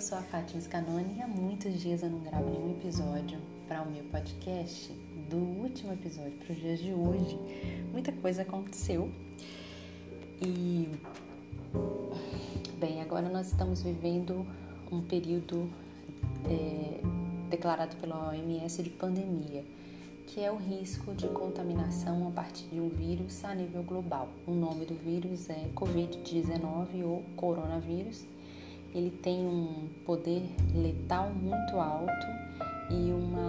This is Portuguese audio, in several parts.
sou a Fátima Scanoni e há muitos dias eu não gravo nenhum episódio para o meu podcast. Do último episódio para os dias de hoje, muita coisa aconteceu. E, bem, agora nós estamos vivendo um período declarado pela OMS de pandemia, que é o risco de contaminação a partir de um vírus a nível global. O nome do vírus é Covid-19 ou coronavírus. Ele tem um poder letal muito alto e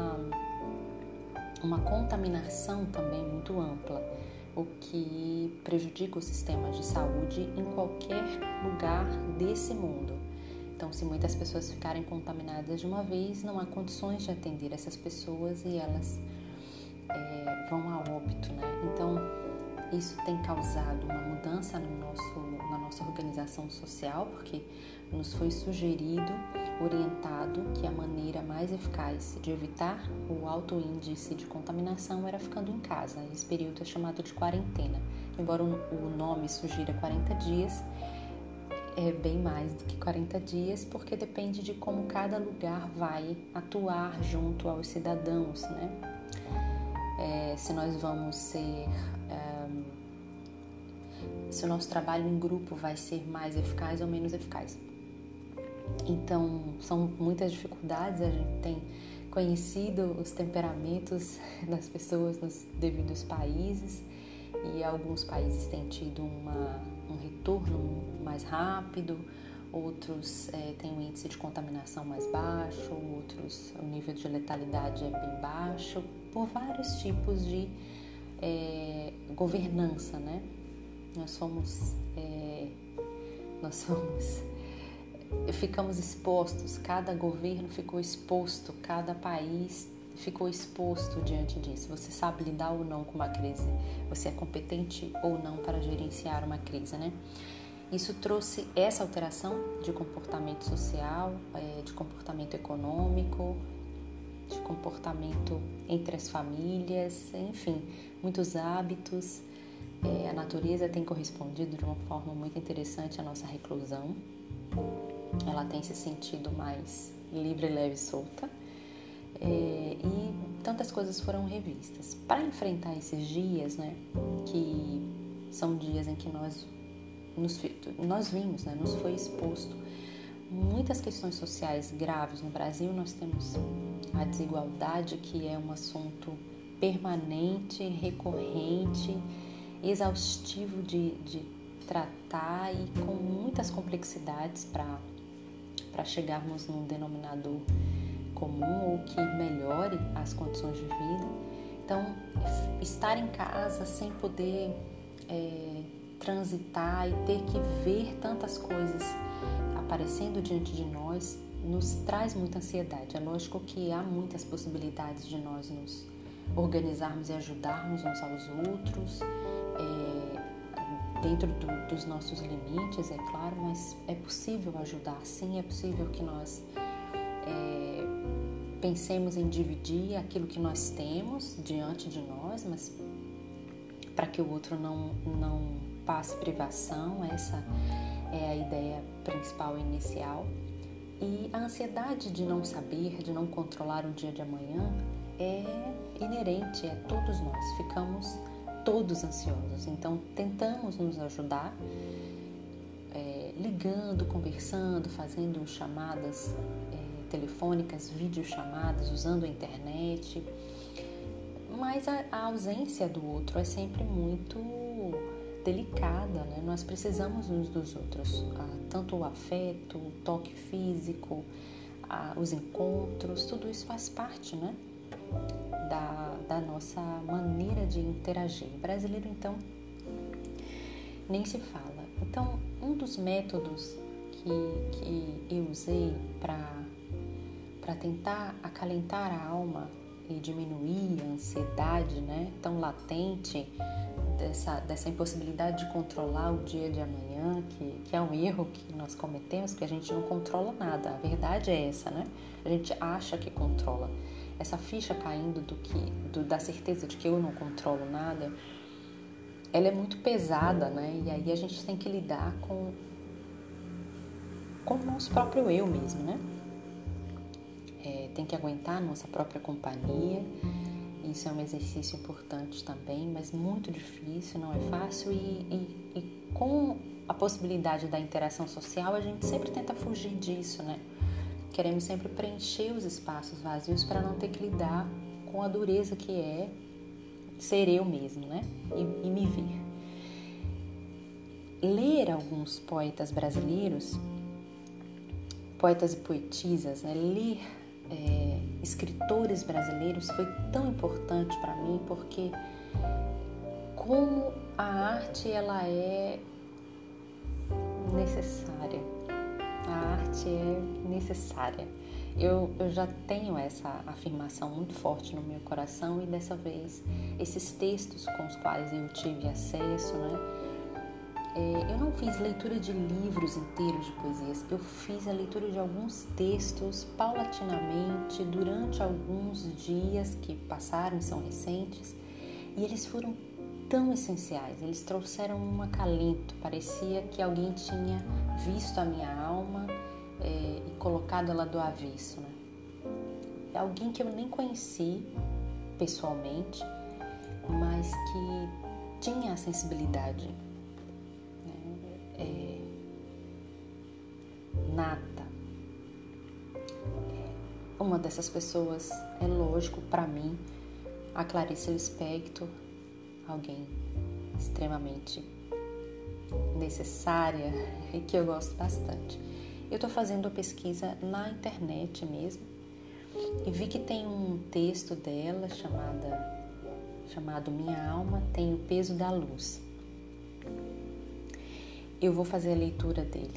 uma contaminação também muito ampla, o que prejudica o sistema de saúde em qualquer lugar desse mundo. Então, se muitas pessoas ficarem contaminadas de uma vez, não há condições de atender essas pessoas e elas vão a óbito, né? Então, isso tem causado uma mudança na nossa organização social, porque nos foi sugerido, orientado, que a maneira mais eficaz de evitar o alto índice de contaminação era ficando em casa. Esse período é chamado de quarentena. Embora o nome sugira 40 dias, é bem mais do que 40 dias, porque depende de como cada lugar vai atuar junto aos cidadãos, né? Se nós vamos ser... se o nosso trabalho em grupo vai ser mais eficaz ou menos eficaz. Então, são muitas dificuldades, a gente tem conhecido os temperamentos das pessoas nos devidos países e alguns países têm tido um retorno mais rápido, outros têm um índice de contaminação mais baixo, outros o nível de letalidade é bem baixo, por vários tipos de governança, né? Ficamos expostos, cada governo ficou exposto, cada país ficou exposto diante disso. Você sabe lidar ou não com uma crise, você é competente ou não para gerenciar uma crise, né? Isso trouxe essa alteração de comportamento social, de comportamento econômico, de comportamento entre as famílias, enfim, muitos hábitos. A natureza tem correspondido de uma forma muito interessante à nossa reclusão. Ela tem se sentido mais livre, leve e solta. E tantas coisas foram revistas. Para enfrentar esses dias, né, que são dias em que nós vimos, né, nos foi exposto muitas questões sociais graves no Brasil. Nós temos a desigualdade, que é um assunto permanente, recorrente, exaustivo de tratar e com muitas complexidades para chegarmos num denominador comum ou que melhore as condições de vida. Então, estar em casa sem poder transitar e ter que ver tantas coisas aparecendo diante de nós nos traz muita ansiedade. É lógico que há muitas possibilidades de nós nos organizarmos e ajudarmos uns aos outros, dentro dos nossos limites, é claro, mas é possível ajudar, sim, é possível que nós pensemos em dividir aquilo que nós temos diante de nós, mas para que o outro não passe privação. Essa é a ideia principal e inicial. E a ansiedade de não saber, de não controlar o dia de amanhã é inerente a todos nós, ficamos todos ansiosos. Então tentamos nos ajudar, ligando, conversando, fazendo chamadas telefônicas, videochamadas, usando a internet, mas a ausência do outro é sempre muito delicada, né? Nós precisamos uns dos outros, tanto o afeto, o toque físico, os encontros, tudo isso faz parte, né, da nossa maneira de interagir. O brasileiro, então, nem se fala. Então, um dos métodos que eu usei para tentar acalentar a alma e diminuir a ansiedade, né, tão latente, dessa impossibilidade de controlar o dia de amanhã, que é um erro que nós cometemos, porque a gente não controla nada. A verdade é essa, né? A gente acha que controla. Essa ficha caindo da certeza de que eu não controlo nada, ela é muito pesada, né? E aí a gente tem que lidar com o nosso próprio eu mesmo, né? Tem que aguentar a nossa própria companhia. Isso é um exercício importante também, mas muito difícil, não é fácil. E com a possibilidade da interação social, a gente sempre tenta fugir disso, né? Queremos sempre preencher os espaços vazios para não ter que lidar com a dureza que é ser eu mesmo, né? E me ver. Ler alguns poetas brasileiros, poetas e poetisas, né? Ler escritores brasileiros foi tão importante para mim, porque como a arte ela é necessária. A arte é necessária. Eu já tenho essa afirmação muito forte no meu coração e dessa vez esses textos com os quais eu tive acesso, né? Eu não fiz leitura de livros inteiros de poesias, eu fiz a leitura de alguns textos paulatinamente durante alguns dias que passaram e são recentes, e eles foram tão essenciais, eles trouxeram um acalento, parecia que alguém tinha visto a minha alma e colocado ela do avesso, né? Alguém que eu nem conheci pessoalmente, mas que tinha a sensibilidade nata. Uma dessas pessoas é lógico para mim a Clarice Lispector, alguém extremamente necessária e que eu gosto bastante. Eu estou fazendo a pesquisa na internet mesmo e vi que tem um texto dela chamado Minha Alma Tem o Peso da Luz. Eu vou fazer a leitura dele.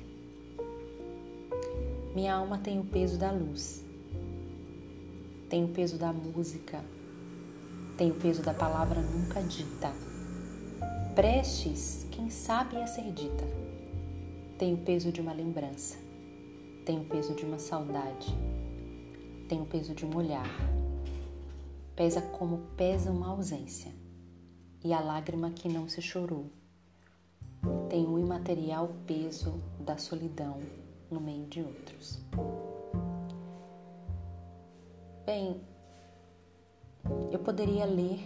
Minha alma tem o peso da luz, tem o peso da música, tem o peso da palavra nunca dita, prestes, quem sabe, a ser dita. Tem o peso de uma lembrança, tem o peso de uma saudade, tem o peso de um olhar. Pesa como pesa uma ausência e a lágrima que não se chorou. Tem o imaterial peso da solidão no meio de outros. Bem, eu poderia ler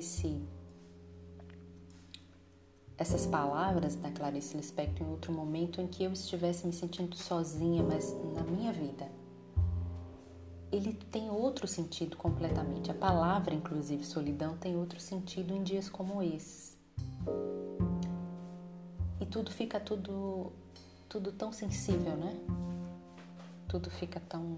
essas palavras da Clarice Lispector em outro momento em que eu estivesse me sentindo sozinha, mas na minha vida ele tem outro sentido completamente. A palavra, inclusive, solidão, tem outro sentido em dias como esses. E tudo fica tudo tão sensível, né? Tudo fica tão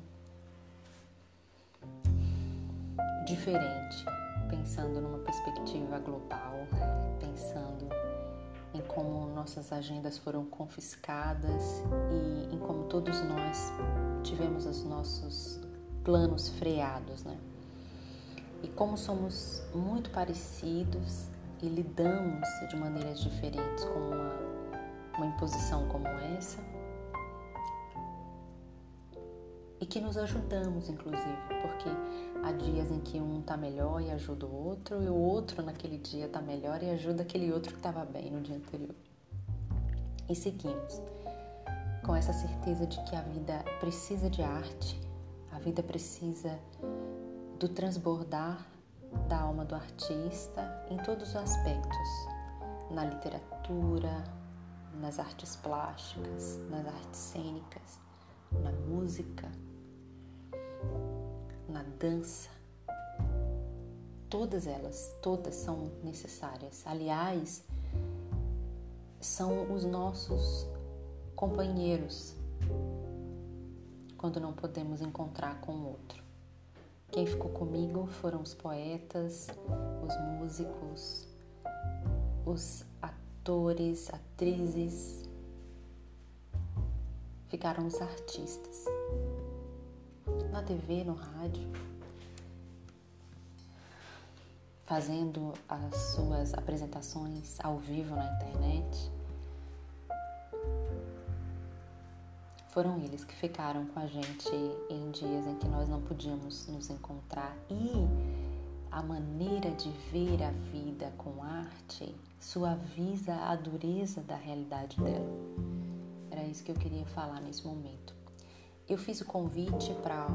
diferente, pensando numa perspectiva global, pensando em como nossas agendas foram confiscadas e em como todos nós tivemos os nossos planos freados, né? E como somos muito parecidos e lidamos de maneiras diferentes com uma imposição como essa, e que nos ajudamos, inclusive, porque há dias em que um tá melhor e ajuda o outro, e o outro naquele dia tá melhor e ajuda aquele outro que estava bem no dia anterior. E seguimos com essa certeza de que a vida precisa de arte, a vida precisa do transbordar da alma do artista em todos os aspectos, na literatura, nas artes plásticas, nas artes cênicas, na música, na dança. Todas são necessárias. Aliás, são os nossos companheiros quando não podemos encontrar com o outro. Quem ficou comigo foram os poetas, os músicos, os atores, atrizes, ficaram os artistas. Na TV, no rádio, fazendo as suas apresentações ao vivo na internet. Foram eles que ficaram com a gente em dias em que nós não podíamos nos encontrar. E a maneira de ver a vida com arte suaviza a dureza da realidade dela. Era isso que eu queria falar nesse momento. Eu fiz o convite para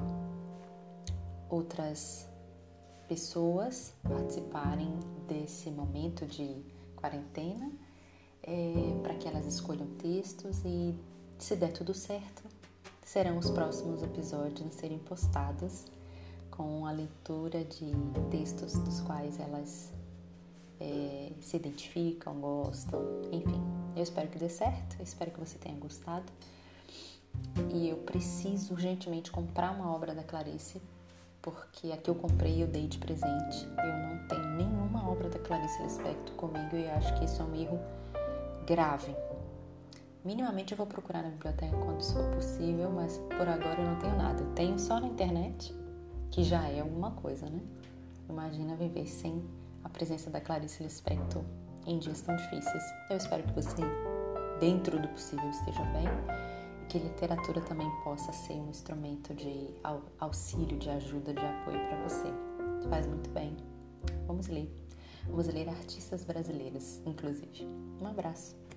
outras pessoas participarem desse momento de quarentena, para que elas escolham textos e, se der tudo certo, serão os próximos episódios a serem postados com a leitura de textos dos quais elas se identificam, gostam, enfim. Eu espero que dê certo, eu espero que você tenha gostado. E eu preciso urgentemente comprar uma obra da Clarice, porque a que eu comprei eu dei de presente. Eu não tenho nenhuma obra da Clarice Lispector comigo e eu acho que isso é um erro grave. Minimamente eu vou procurar na biblioteca quando isso for possível, mas por agora eu não tenho nada. Eu tenho só na internet, que já é alguma coisa, né? Imagina viver sem a presença da Clarice Lispector em dias tão difíceis. Eu espero que você, dentro do possível, esteja bem e que literatura também possa ser um instrumento de auxílio, de ajuda, de apoio para você. Faz muito bem. Vamos ler. Vamos ler artistas brasileiros, inclusive. Um abraço.